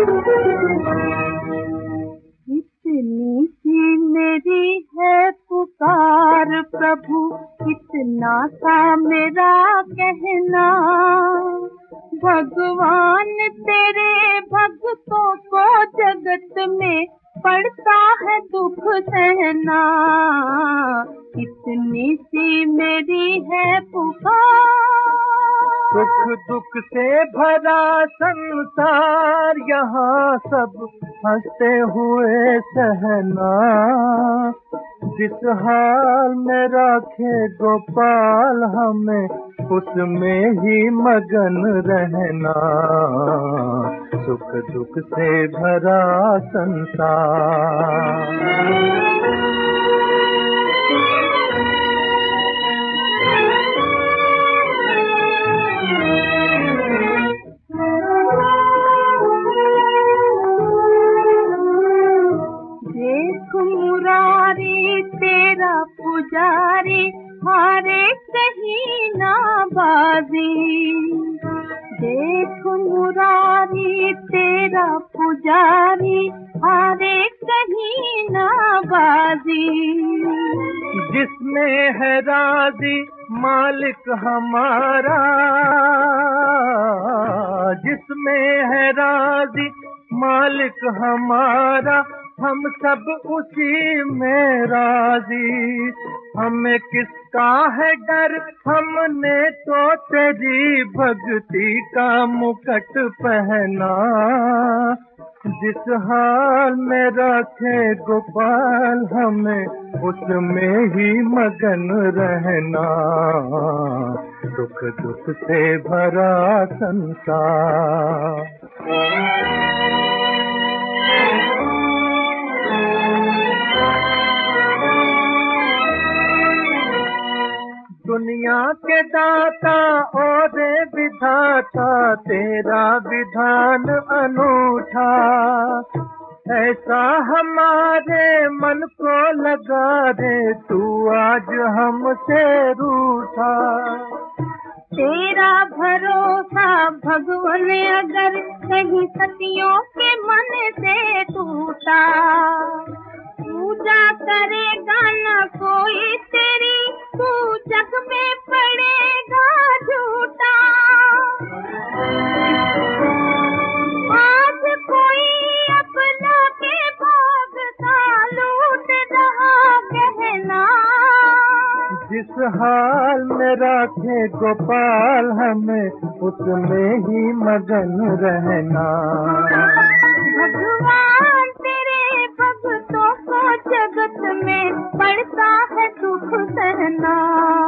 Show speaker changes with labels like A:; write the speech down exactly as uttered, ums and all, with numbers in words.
A: इतनी सी मेरी है पुकार प्रभु, इतना सा मेरा कहना। भगवान तेरे भक्तों को जगत में पड़ता है दुख सहना। इतनी सी मेरी है पुकार।
B: सुख दुख से भरा संसार, यहाँ सब हंसते हुए सहना। जिस हाल में रखे गोपाल हमें, उसमें ही मगन रहना। सुख दुख से भरा संसार।
A: मुरारी तेरा पुजारी, हारे कहीं ना बाजी। देख मुरारी तेरा पुजारी, हारे कहीं ना बाजी।
B: जिसमें है राजी मालिक हमारा, जिसमें है राजी मालिक हमारा, हम सब उसी में राजी। हमें किसका है डर, हमने तो तेरी भक्ति का मुकुट पहना। जिस हाल में रखे गोपाल हमें, उसमें ही मगन रहना। दुख दुख से भरा संसार। दुनिया के दाता और विधाता, तेरा विधान अनूठा। ऐसा हमारे मन को लगा रे, तू आज हमसे रूठा।
A: तेरा भरोसा भगवान अगर कहीं सतियों के मन से टूटा, पूजा करेगा न कोई तेरी, तू जग में पड़ेगा झूठा। आज कोई अपना के भोग का लूट रहा कहना।
B: जिस हाल में रखे गोपाल हमें, उसमें ही मगन रहना।
A: भगवान तेरे भक्तों को जगत में पड़ता है दुख सहना।